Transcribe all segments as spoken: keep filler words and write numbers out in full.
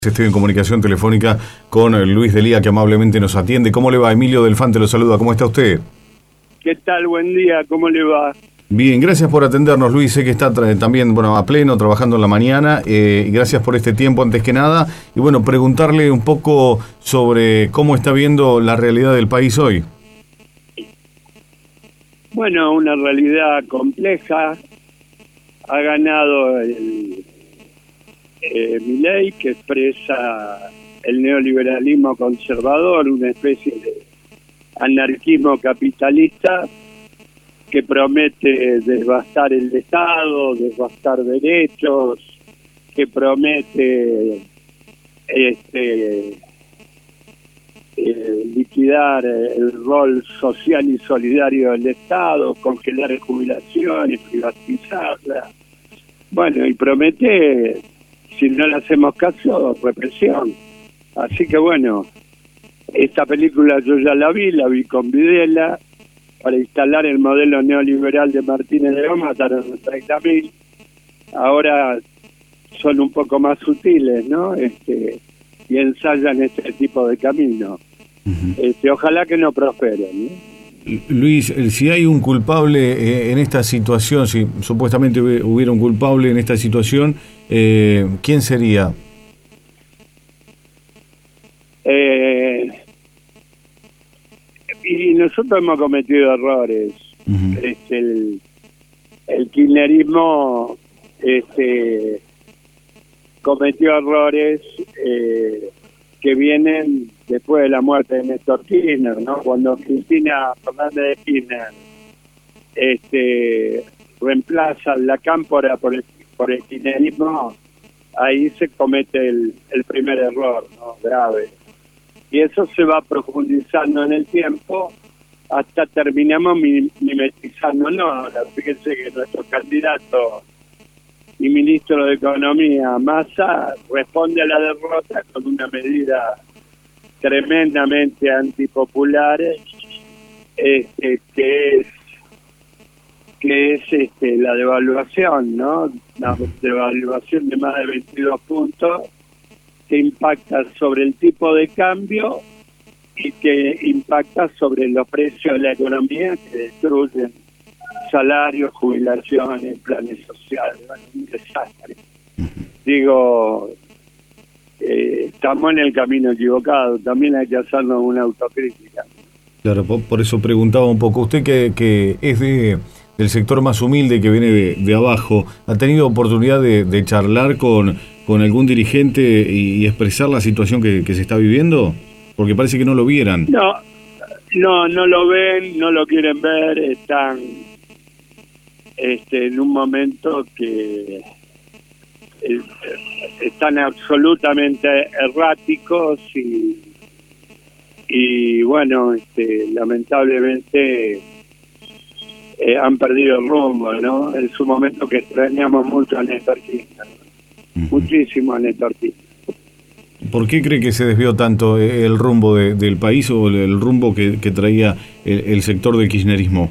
Estoy en comunicación telefónica con Luis Delía, que amablemente nos atiende. ¿Cómo le va? Emilio Delfante lo saluda. ¿Cómo está usted? ¿Qué tal? Buen día. ¿Cómo le va? Bien, gracias por atendernos, Luis. Sé que está tra- también bueno, a pleno, trabajando en la mañana. Eh, y gracias por este tiempo, antes que nada. Y bueno, preguntarle un poco sobre cómo está viendo la realidad del país hoy. Bueno, una realidad compleja. Ha ganado el eh, Milei, que expresa el neoliberalismo conservador, una especie de anarquismo capitalista que promete devastar el Estado, devastar derechos, que promete este eh, liquidar el rol social y solidario del Estado, congelar jubilaciones, privatizarla. Bueno, y promete, si no le hacemos caso, represión. Así que bueno, esta película yo ya la vi, la vi con Videla. Para instalar el modelo neoliberal de Martínez de Oz mataron treinta mil. Ahora son un poco más sutiles, ¿no? Este, y ensayan este tipo de camino. Uh-huh. Este, ojalá que no prosperen, ¿no? Luis, si hay un culpable en esta situación, si supuestamente hubiera un culpable en esta situación, eh, ¿quién sería? Eh... Y nosotros hemos cometido errores. Uh-huh. Este, el, el kirchnerismo este, cometió errores eh, que vienen después de la muerte de Néstor Kirchner, ¿no? Cuando Cristina Fernández de Kirchner este, reemplaza la cámpora por el, por el kirchnerismo, ahí se comete el, el primer error, ¿no? Grave. Y eso se va profundizando en el tiempo hasta terminamos mimetizándonos. Ahora, fíjense que nuestro candidato y ministro de Economía, Massa, responde a la derrota con una medida tremendamente antipopular, este, que es que es este, la devaluación, ¿no? La devaluación de más de veintidós puntos, que impacta sobre el tipo de cambio y que impacta sobre los precios de la economía, que destruyen salarios, jubilaciones, planes sociales. Bueno, un desastre. Digo, eh, estamos en el camino equivocado, también hay que hacernos una autocrítica. Claro, por, por eso preguntaba un poco, usted que, que es de del sector más humilde, que viene de, de abajo, ¿ha tenido oportunidad de, de charlar con, con algún dirigente y, y expresar la situación que, que se está viviendo? Porque parece que no lo vieran. No, no, no lo ven, no lo quieren ver, están este, en un momento que eh, están absolutamente erráticos y, y bueno, este, lamentablemente eh, han perdido el rumbo, ¿no? En su momento que extrañamos mucho a Néstor Kirchner, uh-huh. muchísimo a Néstor Kirchner. ¿Por qué cree que se desvió tanto el rumbo de, del país o el, el rumbo que, que traía el, el sector del kirchnerismo?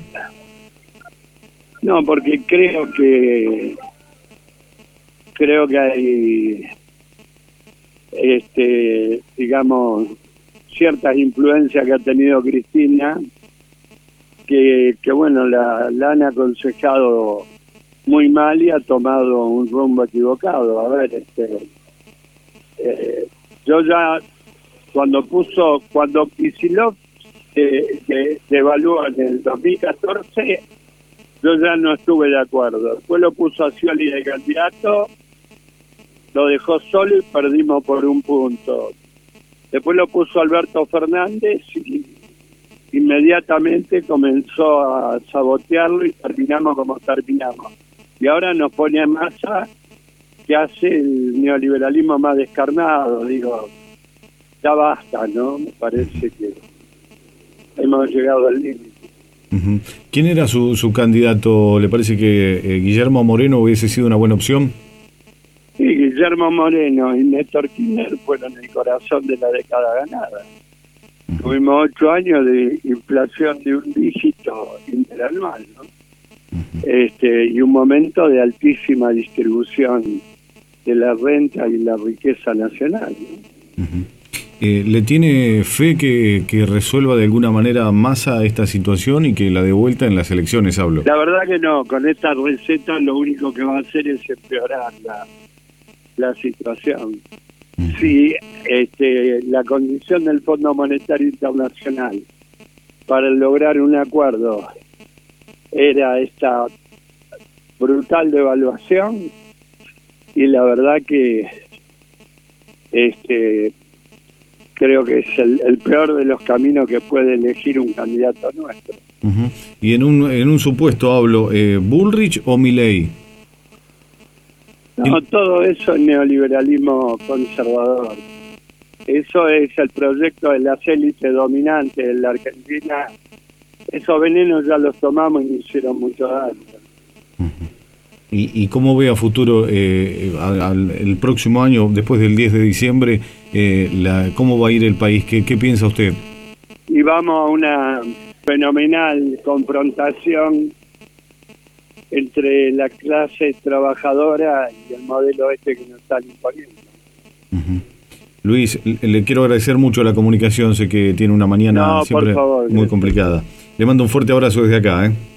No, porque creo que creo que hay este digamos ciertas influencias que ha tenido Cristina que, que bueno, la, la han aconsejado muy mal y ha tomado un rumbo equivocado. A ver, este eh, yo ya cuando puso cuando Kicillof eh, que devaluó en el dos mil catorce, yo ya no estuve de acuerdo. Después lo puso a Scioli de candidato, lo dejó solo y perdimos por un punto. Después lo puso Alberto Fernández y inmediatamente comenzó a sabotearlo y terminamos como terminamos. Y ahora nos pone a Massa, que hace el neoliberalismo más descarnado. Digo, ya basta, ¿no? Me parece que hemos llegado al límite. Uh-huh. ¿Quién era su, su candidato? ¿Le parece que eh, Guillermo Moreno hubiese sido una buena opción? Sí, Guillermo Moreno y Néstor Kirchner fueron el corazón de la década ganada. Uh-huh. Tuvimos ocho años de inflación de un dígito interanual, ¿no? Uh-huh. Este, y un momento de altísima distribución de la renta y la riqueza nacional, ¿no? Uh-huh. Eh, ¿Le tiene fe que, que resuelva de alguna manera Massa esta situación y que la dé vuelta en las elecciones, hablo? La verdad que no, con esta receta lo único que va a hacer es empeorar la, la situación. Uh-huh. Si este, la condición del Fondo Monetario Internacional para lograr un acuerdo era esta brutal devaluación, y la verdad que este creo que es el, el peor de los caminos que puede elegir un candidato nuestro. Uh-huh. Y en un en un supuesto hablo, eh, ¿Bullrich o Milei? No, el... todo eso es neoliberalismo conservador. Eso es el proyecto de las élites dominantes de la Argentina. Esos venenos ya los tomamos y nos hicieron mucho daño. Uh-huh. ¿Y, y cómo ve a futuro eh, al, al, el próximo año, después del diez de diciembre, eh, la, cómo va a ir el país? ¿Qué, qué piensa usted? Y vamos a una fenomenal confrontación entre la clase trabajadora y el modelo este que nos están imponiendo. Uh-huh. Luis, le quiero agradecer mucho la comunicación, sé que tiene una mañana no, siempre por favor, muy complicada. Le mando un fuerte abrazo desde acá, ¿eh?